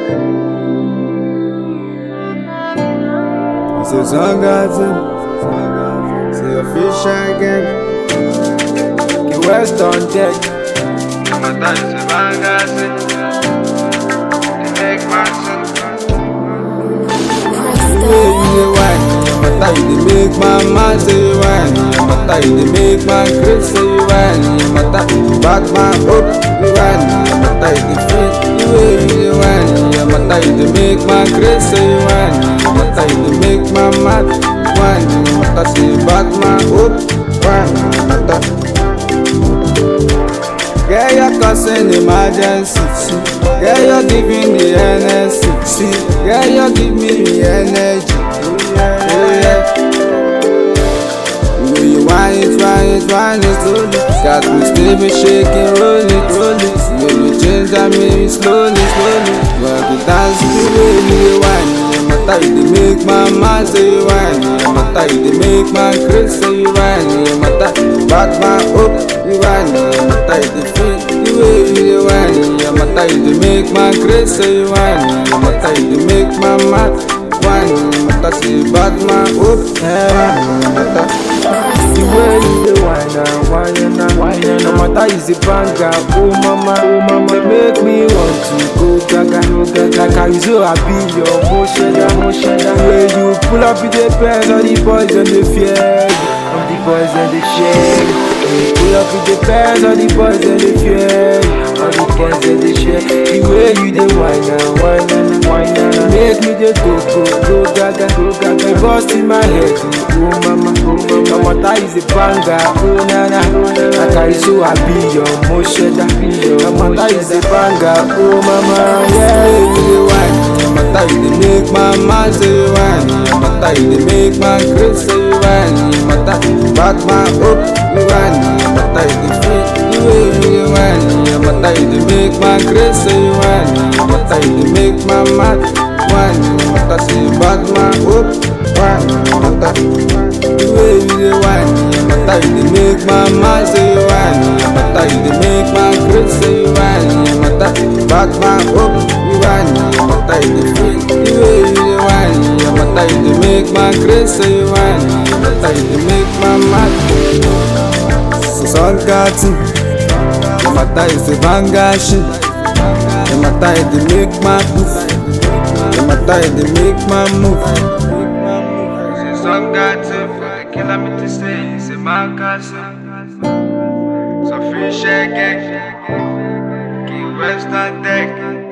C'est Zangatin, c'est official gang. Qui West on deck. Matar esse bagaço, make my sense. You wine, matar you dey make my man say you wine. Matar you dey make my Chris say you wine. Matar Batman up, you wine. Matar you dey feel the way you dey wine. Matar you dey make my Chris say you wine. Matar you dey make my man wine. Matar say Batman up, wine. Matar. Girl, you're causing emergency. Girl, you're giving the NSC. Girl, you're giving me the energy. Oh yeah. The way you whine it slowly. Got me steady, shaking, roll it. The way you change that me slowly. But the dance the way you whine. Matter you dey make my man say you whine. Matter you dey make my Chris say you whine. Matter Batman up, you whine. Matter you dey feel the way you dey whine. Matter you dey make my Chris say you whine. Matter you dey make my man whine. Matter say Batman up, matter the way you dey whine and whine. No matter is a banger, oh mama, they make me want to go gaga. Like I used to be your motion. The way you pull up with the pants, all the boys and they fear you. All the boys and they share you. You pull up with the pants, all the boys and they fear you. All the boys and they share you. The way you dey whine and make me dey go gaga. You bust in my head, oh mama. No matter is a banger, oh nana. Like I used to be your motion. No matter is a banger, oh mama. Yeah, you dey whine. No matter you dey make my man say you whine. No matter you dey make my Chris say you whine. No matter Batman up, you whine. No matter you dey feel the way you dey whine. No matter you dey make my Chris say you whine. No matter you dey make my man whine. No matter say Batman up, whine. No matter the way you dey whine. No matter you dey make my man say you whine. No matter you dey make my Chris say you whine. No matter Batman up, you whine. No matter you dey feel the way you dey whine. No matter you dey make my Chris say you whine. No matter you dey make my man. So Zangatin, no matter is the banger shit. No matter you dey make my move. No matter you dey make my move. It's some guy tip for the killer me to say, it's a man castle. So fish gang, Key West on deck.